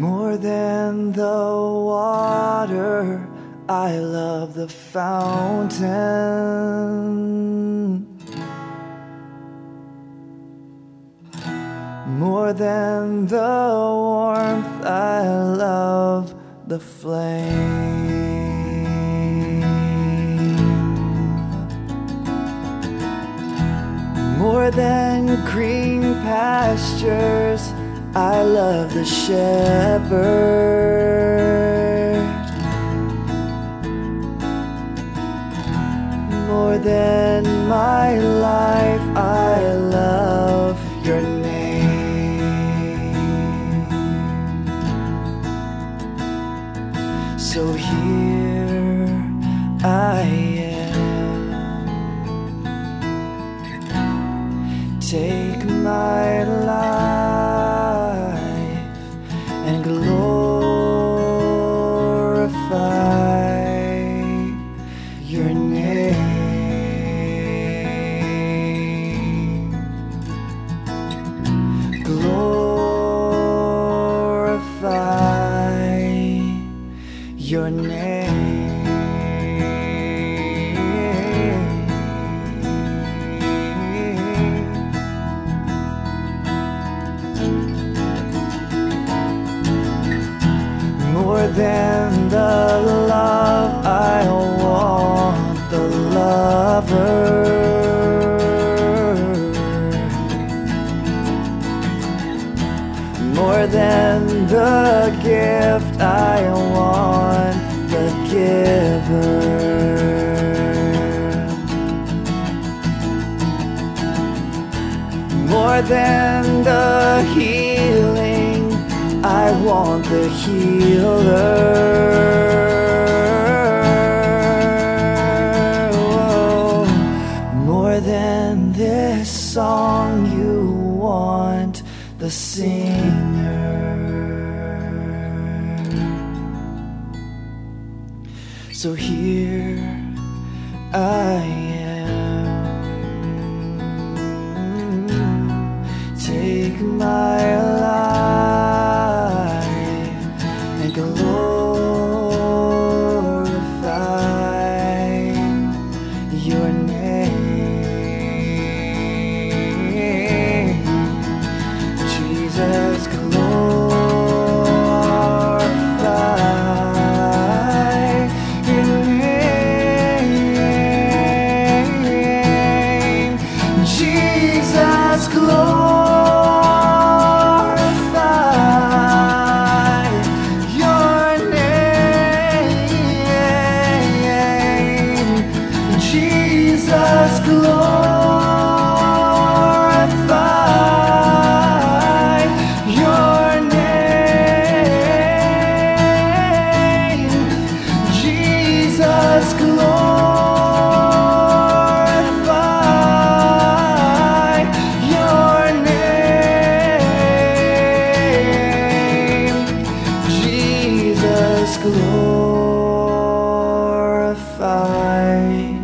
More than the water, I love the fountain. More than the warmth, I love the flame. More than green pastures, I love the shepherd. More than my life, I love your name. So here I am. Take my life and glorify your name. Glorify your name. More than the love, I want the lover. More than the gift, I want the giver. More than the healing, I want the healer. Oh, more than this song, you want the singer. So here I am. Take my life and glorify your name. Jesus, glorify your name. Jesus, glorify your name. Jesus, glorify your name. Jesus, glorify your name. Jesus, glorify